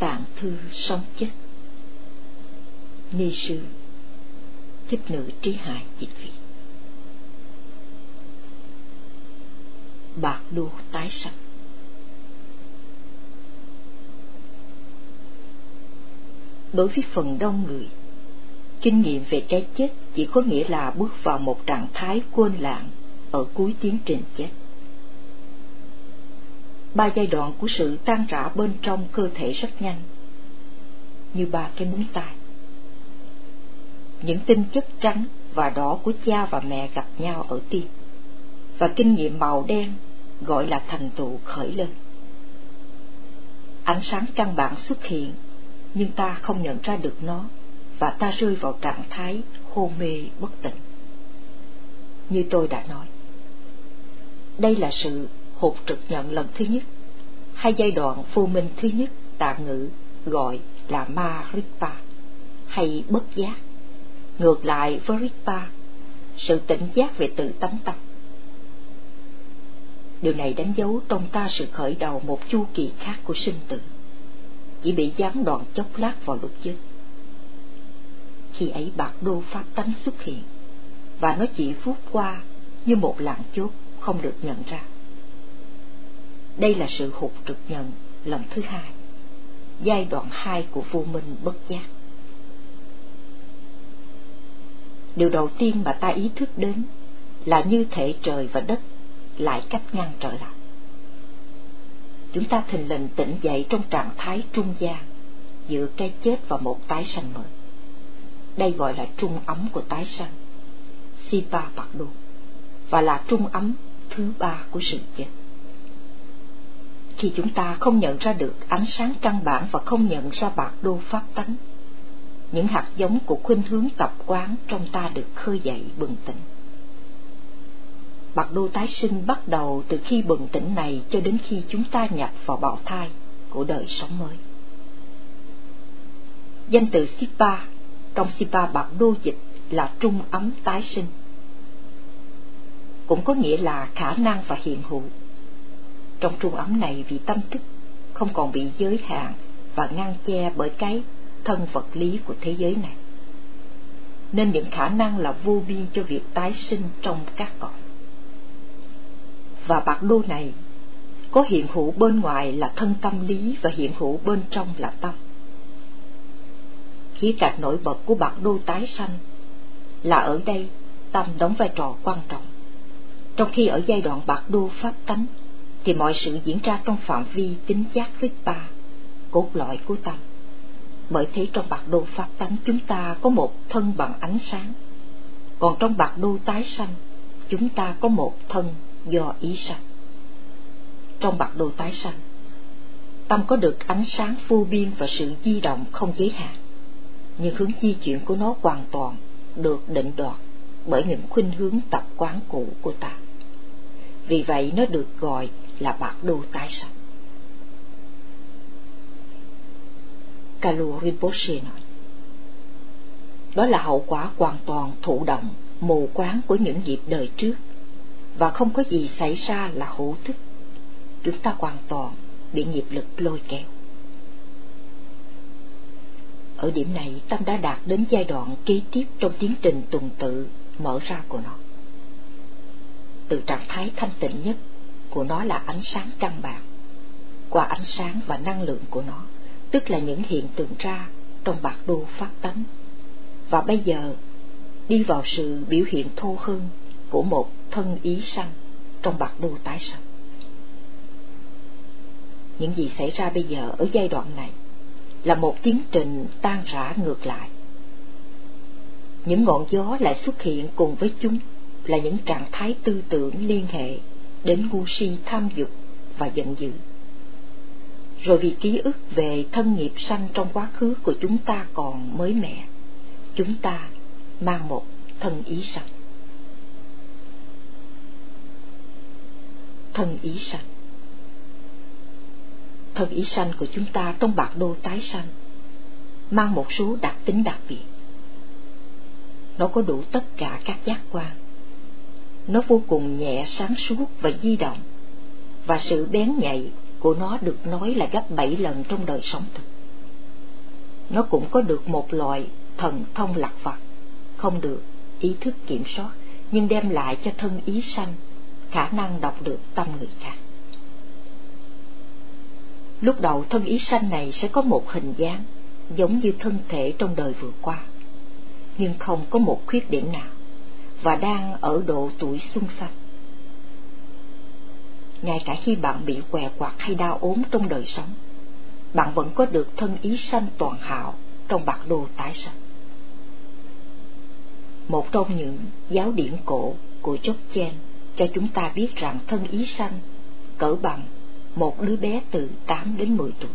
tạng thư sống chết. Ni sư Thích Nữ Trí Hải dịch Việt. Bạc đô tái sanh. Đối với phần đông người, kinh nghiệm về cái chết chỉ có nghĩa là bước vào một trạng thái quên lãng ở cuối tiến trình chết. 3 giai đoạn của sự tan rã bên trong cơ thể rất nhanh, như 3 cái búng tay. Những tinh chất trắng và đỏ của cha và mẹ gặp nhau ở tim, và kinh nghiệm màu đen gọi là thành tựu khởi lên. Ánh sáng căn bản xuất hiện, nhưng ta không nhận ra được nó, và ta rơi vào trạng thái hôn mê bất tỉnh. Như tôi đã nói, đây là sự hụt trực nhận lần thứ nhất, hay giai đoạn vô minh thứ nhất, tạng ngữ gọi là ma-ripa, hay bất giác, ngược lại với ripa, sự tỉnh giác về tự tánh tâm. Điều này đánh dấu trong ta sự khởi đầu một chu kỳ khác của sinh tử, chỉ bị gián đoạn chốc lát vào lúc chết. Khi ấy bạc đô pháp tánh xuất hiện, và nó chỉ vút qua như một làn chốt không được nhận ra. Đây là sự hụt trực nhận lần thứ hai, giai đoạn 2 của vô minh bất giác. Điều đầu tiên mà ta ý thức đến là như thể trời và đất lại cách ngăn trở lại. Chúng ta thình lình tỉnh dậy trong trạng thái trung gian giữa cái chết và một tái sanh mới. Đây gọi là trung ấm của tái sanh, Sipa Bạc Đô, và là trung ấm thứ 3 của sự chết. Khi chúng ta không nhận ra được ánh sáng căn bản và không nhận ra Bạc Đô pháp tánh, những hạt giống của khuynh hướng tập quán trong ta được khơi dậy bừng tỉnh. Bạc đô tái sinh bắt đầu từ khi bừng tỉnh này cho đến khi chúng ta nhập vào bào thai của đời sống mới. Danh từ Sipa trong Sipa Bạc đô dịch là trung ấm tái sinh, cũng có nghĩa là khả năng và hiện hữu. Trong trung ấm này, vì tâm thức không còn bị giới hạn và ngăn che bởi cái thân vật lý của thế giới này, nên những khả năng là vô biên cho việc tái sinh trong các cõi. Và bạc đô này có hiện hữu bên ngoài là thân tâm lý và hiện hữu bên trong là tâm. Khía cạnh nổi bật của bạc đô tái sanh là ở đây tâm đóng vai trò quan trọng, trong khi ở giai đoạn bạc đô pháp tánh thì mọi sự diễn ra trong phạm vi tính giác Ripa, cốt lõi của tâm. Bởi thế trong bạc đô pháp tánh chúng ta có một thân bằng ánh sáng, còn trong bạc đô tái sanh chúng ta có một thân do ý sanh. Trong bạc đô tái sanh, tâm có được ánh sáng vô biên và sự di động không giới hạn, nhưng hướng di chuyển của nó hoàn toàn được định đoạt bởi những khuynh hướng tập quán cũ của ta. Vì vậy nó được gọi là bạc đô tái sanh. Kalu Rinpoche nói, đó là hậu quả hoàn toàn thụ động, mù quáng của những nghiệp đời trước, và không có gì xảy ra là hữu thức. Chúng ta hoàn toàn bị nghiệp lực lôi kéo. Ở điểm này, tâm đã đạt đến giai đoạn kế tiếp trong tiến trình tuần tự mở ra của nó. Từ trạng thái thanh tịnh nhất của nó là ánh sáng căn bản, qua ánh sáng và năng lượng của nó, tức là những hiện tượng ra trong bạc đô pháp tánh, và bây giờ đi vào sự biểu hiện thô hơn của một thân ý sanh trong bạc đô tái sanh. Những gì xảy ra bây giờ ở giai đoạn này là một tiến trình tan rã ngược lại. Những ngọn gió lại xuất hiện cùng với chúng là những trạng thái tư tưởng liên hệ đến ngu si, tham dục và giận dữ. Rồi vì ký ức về thân nghiệp sanh trong quá khứ của chúng ta còn mới mẻ, chúng ta mang một thân ý sanh. Thân ý sanh. Thân ý sanh của chúng ta trong bạc đô tái sanh mang một số đặc tính đặc biệt. Nó có đủ tất cả các giác quan. Nó vô cùng nhẹ, sáng suốt và di động, và sự bén nhạy của nó được nói là gấp 7 lần trong đời sống thực. nó cũng có được một loại thần thông lặt vặt, không được ý thức kiểm soát, nhưng đem lại cho thân ý sanh khả năng đọc được tâm người khác. Lúc đầu thân ý sanh này sẽ có một hình dáng giống như thân thể trong đời vừa qua, nhưng không có một khuyết điểm nào, và đang ở độ tuổi xuân xanh. Ngay cả khi bạn bị què quặt hay đau ốm trong đời sống, bạn vẫn có được thân ý sanh toàn hảo trong bạc đồ tái sanh. Một trong những giáo điển cổ của Dzogchen cho chúng ta biết rằng thân ý sanh cỡ bằng một đứa bé từ 8 đến 10 tuổi.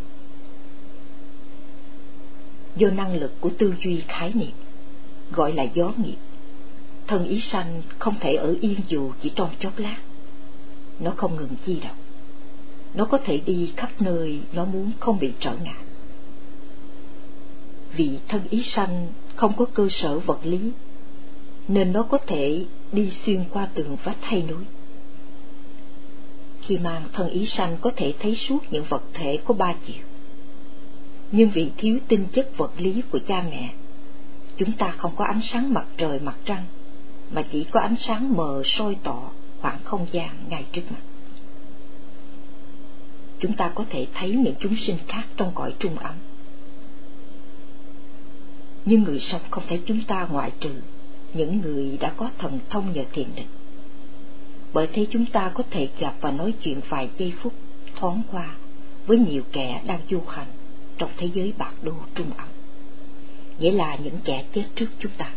Do năng lực của tư duy khái niệm, gọi là gió nghiệp, thân ý sanh không thể ở yên dù chỉ trong chốc lát. Nó không ngừng di động. Nó có thể đi khắp nơi nó muốn, không bị trở ngại. Vì thân ý sanh không có cơ sở vật lý, nên nó có thể đi xuyên qua tường vách hay núi. Khi mang thân ý sanh có thể thấy suốt những vật thể có 3 chiều. Nhưng vì thiếu tinh chất vật lý của cha mẹ, chúng ta không có ánh sáng mặt trời mặt trăng, mà chỉ có ánh sáng mờ soi tỏ khoảng không gian ngay trước mặt. Chúng ta có thể thấy những chúng sinh khác trong cõi trung ấm. Nhưng người sống không thấy chúng ta, ngoại trừ những người đã có thần thông nhờ thiền định. Bởi thế chúng ta có thể gặp và nói chuyện vài giây phút thoáng qua với nhiều kẻ đang du hành trong thế giới bạc đô trung ấm, nghĩa là những kẻ chết trước chúng ta.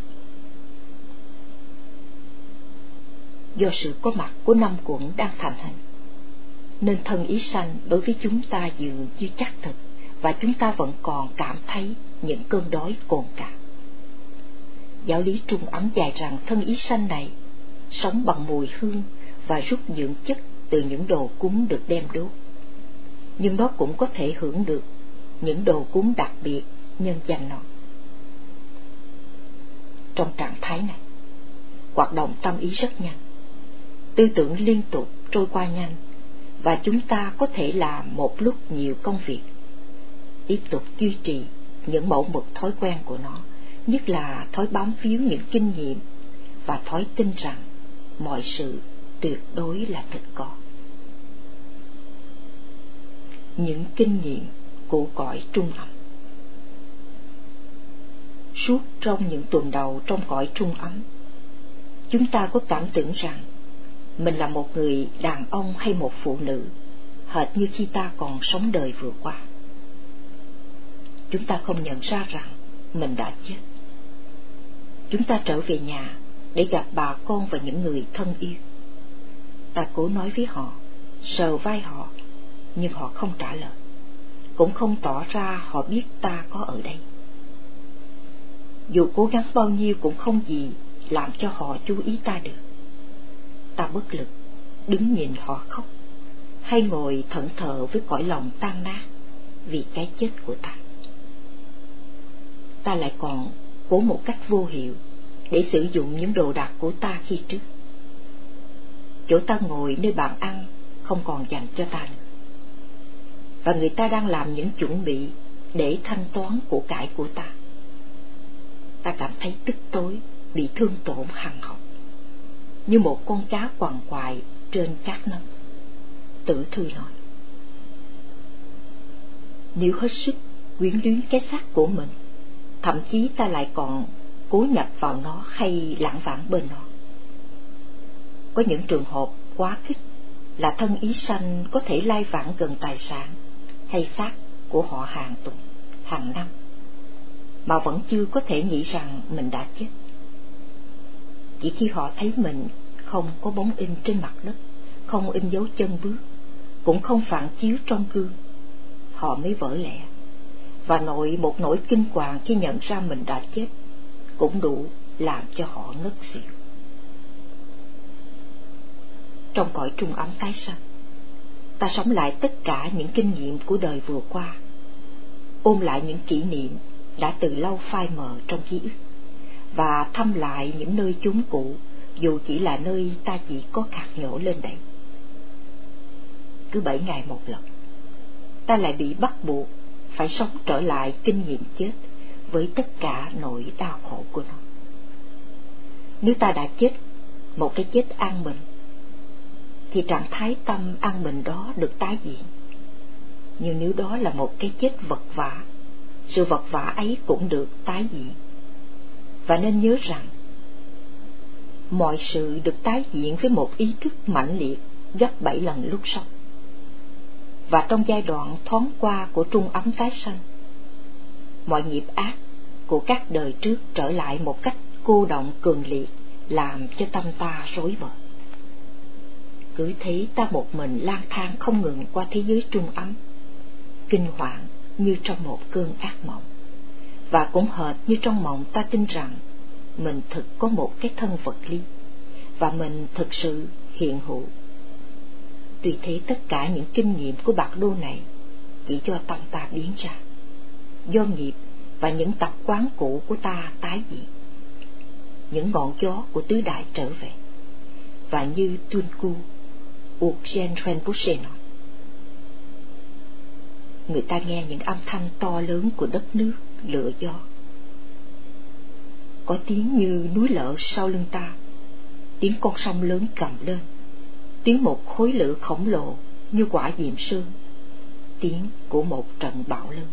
Do sự có mặt của 5 quẩn đang thành hình, nên thân ý sanh đối với chúng ta dường như chắc thực, và chúng ta vẫn còn cảm thấy những cơn đói cồn cào. Giáo lý trung ấm dạy rằng thân ý sanh này sống bằng mùi hương và rút dưỡng chất từ những đồ cúng được đem đốt, nhưng nó cũng có thể hưởng được những đồ cúng đặc biệt nhân danh nó. Trong trạng thái này, hoạt động tâm ý rất nhanh, tư tưởng liên tục trôi qua nhanh, và chúng ta có thể làm một lúc nhiều công việc, tiếp tục duy trì những mẫu mực thói quen của nó, nhất là thói bám víu những kinh nghiệm và thói tin rằng mọi sự tuyệt đối là thật có. Những kinh nghiệm của cõi trung ấm. Suốt trong những tuần đầu trong cõi trung ấm, chúng ta có cảm tưởng rằng mình là một người đàn ông hay một phụ nữ, hệt như khi ta còn sống đời vừa qua. Chúng ta không nhận ra rằng mình đã chết. Chúng ta trở về nhà để gặp bà con và những người thân yêu. Ta cố nói với họ, sờ vai họ, nhưng họ không trả lời, cũng không tỏ ra họ biết ta có ở đây. Dù cố gắng bao nhiêu cũng không gì làm cho họ chú ý ta được. Ta bất lực đứng nhìn họ khóc, hay ngồi thẫn thờ với cõi lòng tan nát vì cái chết của ta. Ta lại còn cố một cách vô hiệu để sử dụng những đồ đạc của ta khi trước. Chỗ ta ngồi nơi bàn ăn không còn dành cho ta nữa, và người ta đang làm những chuẩn bị để thanh toán của cải của ta. Ta cảm thấy tức tối, bị thương tổn hằn học, như một con cá quằn quại trên cát nóng. Tử Thư nói, nếu hết sức quyến luyến cái xác của mình, thậm chí ta lại còn cố nhập vào nó hay lãng vãng bên nó. Có những trường hợp quá khích là thân ý sanh có thể lai vãng gần tài sản hay xác của họ hàng tuần, hàng năm, mà vẫn chưa có thể nghĩ rằng mình đã chết. Chỉ khi họ thấy mình không có bóng in trên mặt đất, không in dấu chân bước, cũng không phản chiếu trong gương, họ mới vỡ lẽ, và một nỗi kinh hoàng khi nhận ra mình đã chết cũng đủ làm cho họ ngất xỉu. Trong cõi trung ấm tái sanh, ta sống lại tất cả những kinh nghiệm của đời vừa qua, ôm lại những kỷ niệm đã từ lâu phai mờ trong ký ức, và thăm lại những nơi chốn cũ, dù chỉ là nơi ta chỉ có khạc nhổ lên đấy. Cứ 7 ngày một lần, ta lại bị bắt buộc phải sống trở lại kinh nghiệm chết với tất cả nỗi đau khổ của nó. Nếu ta đã chết một cái chết an bình, thì trạng thái tâm an bình đó được tái diễn. Nhưng nếu đó là một cái chết vật vã, sự vật vã ấy cũng được tái diễn. Và nên nhớ rằng, mọi sự được tái diễn với một ý thức mãnh liệt gấp 7 lần lúc sống. Và trong giai đoạn thoáng qua của trung ấm tái sanh, mọi nghiệp ác của các đời trước trở lại một cách cô động cường liệt, làm cho tâm ta rối bời. Cứ thế ta một mình lang thang không ngừng qua thế giới trung ấm, kinh hoàng như trong một cơn ác mộng. Và cũng hệt như trong mộng ta tin rằng mình thực có một cái thân vật lý, và mình thực sự hiện hữu. Tuy thế tất cả những kinh nghiệm của bạc đô này chỉ do tâm ta biến ra, do nghiệp và những tập quán cũ của ta tái diễn. Những ngọn gió của tứ đại trở về. Và như Tunku Urgyen Rinpoche nói, người ta nghe những âm thanh to lớn của đất nước, lửa gió. Có tiếng như núi lở sau lưng ta, tiếng con sông lớn gầm lên, tiếng một khối lửa khổng lồ như quả diệm sương, tiếng của một trận bão lớn.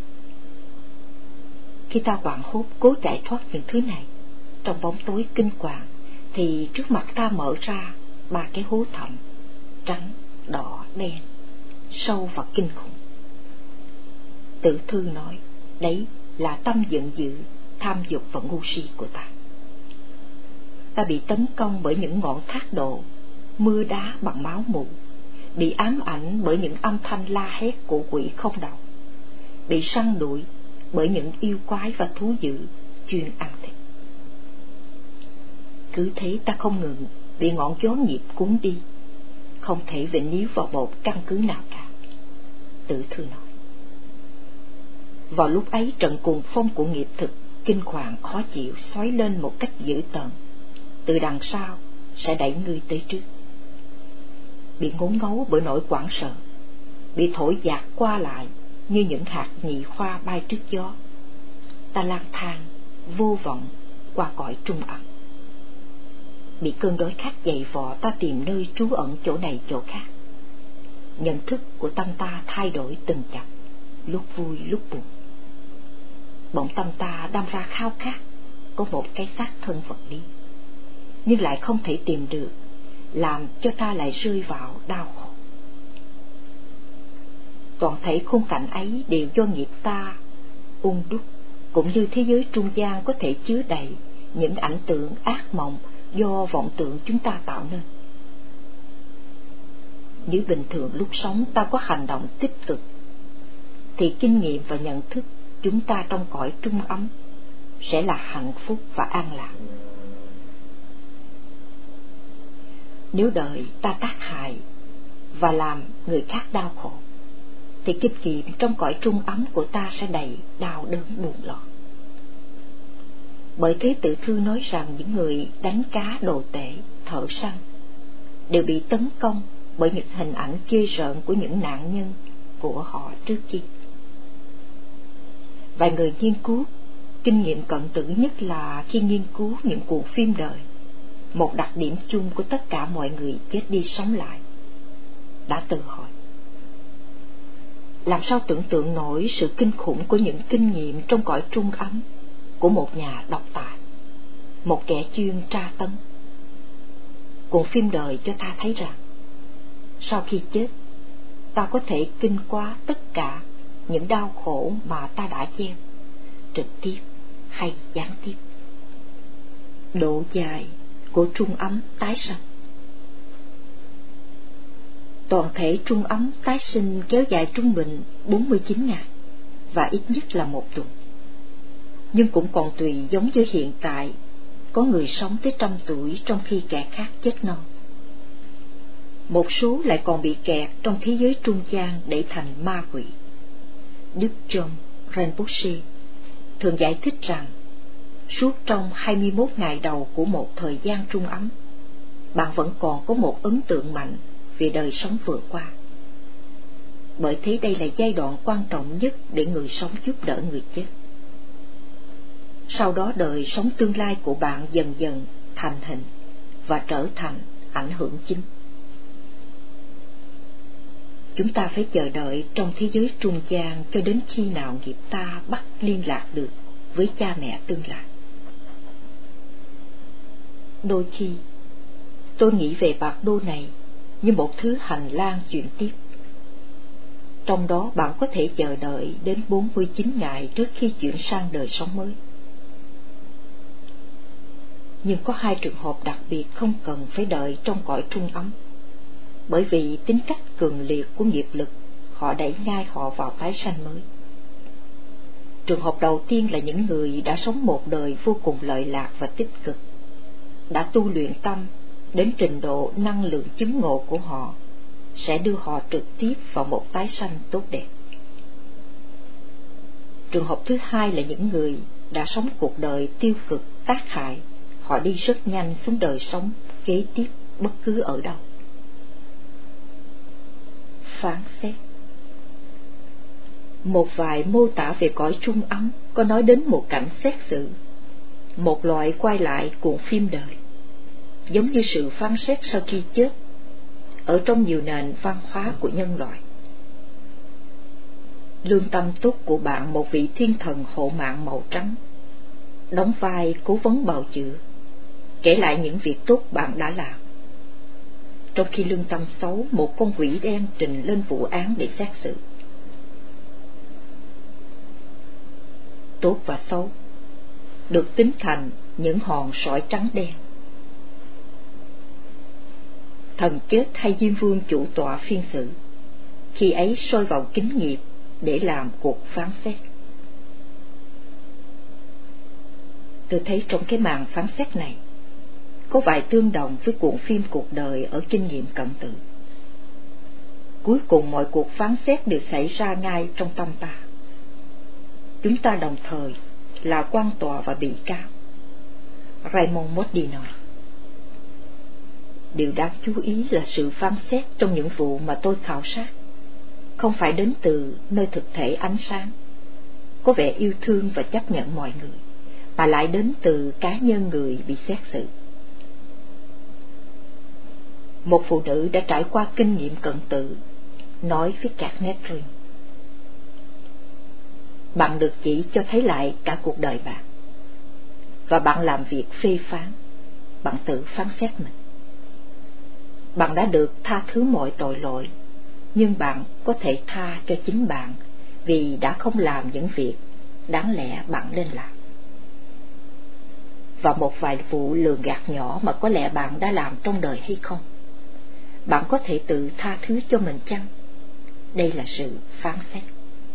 Khi ta hoảng hốt cố chạy thoát những thứ này trong bóng tối kinh hoàng, thì trước mặt ta mở ra 3 cái hố thẳm, trắng, đỏ, đen, sâu và kinh khủng. Tử Thư nói, đấy là tâm giận dữ, tham dục và ngu si của ta. Ta bị tấn công bởi những ngọn thác đổ, mưa đá bằng máu mù, bị ám ảnh bởi những âm thanh la hét của quỷ không đầu, bị săn đuổi bởi những yêu quái và thú dữ chuyên ăn thịt. Cứ thế ta không ngừng bị ngọn gió nghiệp cuốn đi, không thể vịnh níu vào một căn cứ nào cả. Tử Thư nói. Vào lúc ấy, trận cuồng phong của nghiệp thực kinh hoàng khó chịu xoáy lên một cách dữ tợn, từ đằng sau sẽ đẩy ngươi tới trước. Bị ngốn ngấu bởi nỗi hoảng sợ, bị thổi dạt qua lại như những hạt nhị khoa bay trước gió, ta lang thang vô vọng qua cõi trung ẩn. Bị cơn đói khát dày vò, ta tìm nơi trú ẩn chỗ này chỗ khác. Nhận thức của tâm ta thay đổi từng chập, lúc vui lúc buồn. Bỗng tâm ta đâm ra khao khát có một cái xác thân vật lý, nhưng lại không thể tìm được, làm cho ta lại rơi vào đau khổ. Toàn thể khung cảnh ấy đều do nghiệp ta ung đúc, cũng như thế giới trung gian có thể chứa đầy những ảnh tượng ác mộng do vọng tưởng chúng ta tạo nên. Nếu bình thường lúc sống ta có hành động tích cực, thì kinh nghiệm và nhận thức chúng ta trong cõi trung ấm sẽ là hạnh phúc và an lạc. Nếu đời ta tác hại và làm người khác đau khổ, thì kinh nghiệm trong cõi trung ấm của ta sẽ đầy đau đớn buồn lo. Bởi thế Tử Thư nói rằng những người đánh cá đồ tể, thợ săn đều bị tấn công bởi những hình ảnh ghê rợn của những nạn nhân của họ trước kia. Vài người nghiên cứu kinh nghiệm cận tử nhất là khi nghiên cứu những cuộn phim đời, một đặc điểm chung của tất cả mọi người chết đi sống lại, đã tự hỏi: làm sao tưởng tượng nổi sự kinh khủng của những kinh nghiệm trong cõi trung ấm của một nhà độc tài, một kẻ chuyên tra tấn. Cuộn phim đời cho ta thấy rằng sau khi chết, ta có thể kinh qua tất cả những đau khổ mà ta đã gieo, trực tiếp hay gián tiếp. Độ dài của trung ấm tái sanh. Toàn thể trung ấm tái sinh kéo dài trung bình 49 ngày và ít nhất là 1 tuần. Nhưng cũng còn tùy, giống như hiện tại, có người sống tới 100 tuổi trong khi kẻ khác chết non. Một số lại còn bị kẹt trong thế giới trung gian để thành ma quỷ. Đức John Rinpoche thường giải thích rằng suốt trong 21 ngày đầu của một thời gian trung ấm, bạn vẫn còn có một ấn tượng mạnh về đời sống vừa qua. bởi thế đây là giai đoạn quan trọng nhất để người sống giúp đỡ người chết. Sau đó đời sống tương lai của bạn dần dần thành hình và trở thành ảnh hưởng chính. Chúng ta phải chờ đợi trong thế giới trung gian cho đến khi nào nghiệp ta bắt liên lạc được với cha mẹ tương lai. Đôi khi, tôi nghĩ về bạc đô này như một thứ hành lang chuyển tiếp. Trong đó bạn có thể chờ đợi đến 49 ngày trước khi chuyển sang đời sống mới. Nhưng có hai trường hợp đặc biệt không cần phải đợi trong cõi trung ấm, bởi vì tính cách cường liệt của nghiệp lực, họ đẩy ngay họ vào tái sanh mới. Trường hợp đầu tiên là những người đã sống một đời vô cùng lợi lạc và tích cực, đã tu luyện tâm đến trình độ năng lượng chứng ngộ của họ sẽ đưa họ trực tiếp vào một tái sanh tốt đẹp. Trường hợp thứ hai là những người đã sống cuộc đời tiêu cực tác hại, họ đi rất nhanh xuống đời sống kế tiếp bất cứ ở đâu. Phán xét. Một vài mô tả về cõi trung ấm có nói đến một cảnh xét xử, một loại quay lại cuộn phim đời, giống như sự phán xét sau khi chết ở trong nhiều nền văn hóa của nhân loại. Lương tâm tốt của bạn, một vị thiên thần hộ mạng màu trắng, đóng vai cố vấn bào chữa, kể lại những việc tốt bạn đã làm, trong khi lương tâm xấu, một con quỷ đen trình lên vụ án để xét xử. Tốt và xấu được tính thành những hòn sỏi trắng đen. Thần chết hay Diêm Vương chủ tọa phiên xử, khi ấy soi vào kính nghiệp để làm cuộc phán xét. Tôi thấy trong cái màn phán xét này có vài tương đồng với cuộn phim cuộc đời ở kinh nghiệm cận tử. Cuối cùng mọi cuộc phán xét đều xảy ra ngay trong tâm ta. Chúng ta đồng thời là quan tòa và bị cáo. Raymond Moody nói. Điều đáng chú ý là sự phán xét trong những vụ mà tôi khảo sát không phải đến từ nơi thực thể ánh sáng, có vẻ yêu thương và chấp nhận mọi người, mà lại đến từ cá nhân người bị xét xử. Một phụ nữ đã trải qua kinh nghiệm cận tử nói với Catherine: bạn được chỉ cho thấy lại cả cuộc đời bạn, và bạn làm việc phê phán, bạn tự phán xét mình. Bạn đã được tha thứ mọi tội lỗi, nhưng bạn có thể tha cho chính bạn vì đã không làm những việc đáng lẽ bạn nên làm. Và một vài vụ lường gạt nhỏ mà có lẽ bạn đã làm trong đời hay không, bạn có thể tự tha thứ cho mình chăng? Đây là sự phán xét.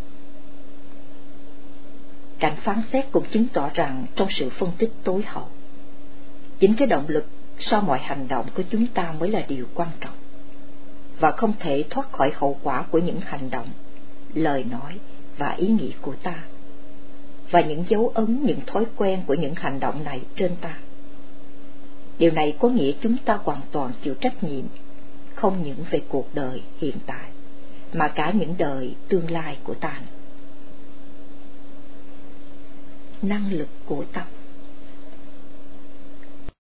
Cảnh phán xét cũng chứng tỏ rằng trong sự phân tích tối hậu, chính cái động lực sau mọi hành động của chúng ta mới là điều quan trọng, và không thể thoát khỏi hậu quả của những hành động, lời nói và ý nghĩ của ta, và những dấu ấn, những thói quen của những hành động này trên ta. Điều này có nghĩa chúng ta hoàn toàn chịu trách nhiệm, không những về cuộc đời hiện tại, mà cả những đời tương lai của ta. Năng lực của tâm.